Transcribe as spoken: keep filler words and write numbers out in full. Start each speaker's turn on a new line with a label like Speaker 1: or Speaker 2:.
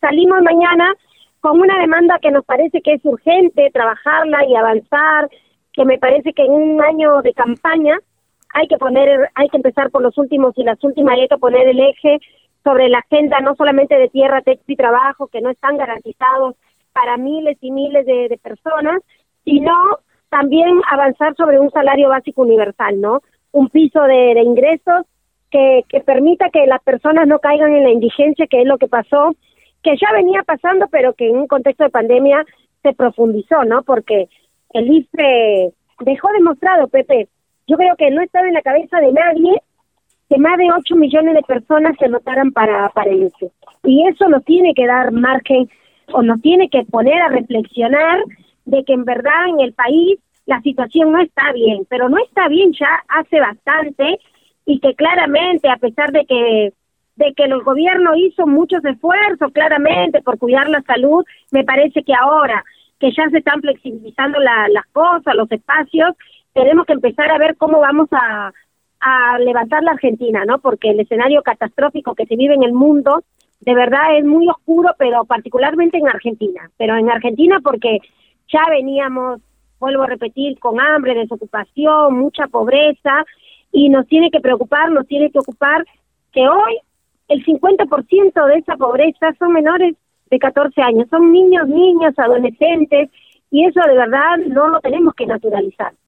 Speaker 1: salimos mañana con una demanda que nos parece que es urgente trabajarla y avanzar, que me parece que en un año de campaña hay que poner, hay que empezar por los últimos y las últimas, y hay que poner el eje sobre la agenda no solamente de tierra, texto y trabajo, que no están garantizados para miles y miles de, de personas, sino también avanzar sobre un salario básico universal, ¿no? Un piso de, de ingresos que, que permita que las personas no caigan en la indigencia, que es lo que pasó, que ya venía pasando, pero que en un contexto de pandemia se profundizó, ¿no? Porque el I F E dejó demostrado, Pepe, yo creo que no estaba en la cabeza de nadie que más de ocho millones de personas se anotaran para, para el I F E. Y eso nos tiene que dar margen, o nos tiene que poner a reflexionar de que en verdad en el país la situación no está bien, pero no está bien ya hace bastante, y que claramente, a pesar de que de que el gobierno hizo muchos esfuerzos claramente por cuidar la salud, me parece que ahora que ya se están flexibilizando la, las cosas, los espacios, tenemos que empezar a ver cómo vamos a, a levantar la Argentina, ¿no? Porque el escenario catastrófico que se vive en el mundo, de verdad es muy oscuro, pero particularmente en Argentina. Pero en Argentina porque ya veníamos, vuelvo a repetir, con hambre, desocupación, mucha pobreza, y nos tiene que preocupar, nos tiene que ocupar que hoy el cincuenta por ciento de esa pobreza son menores de catorce años, son niños, niñas, adolescentes, y eso de verdad no lo tenemos que naturalizar.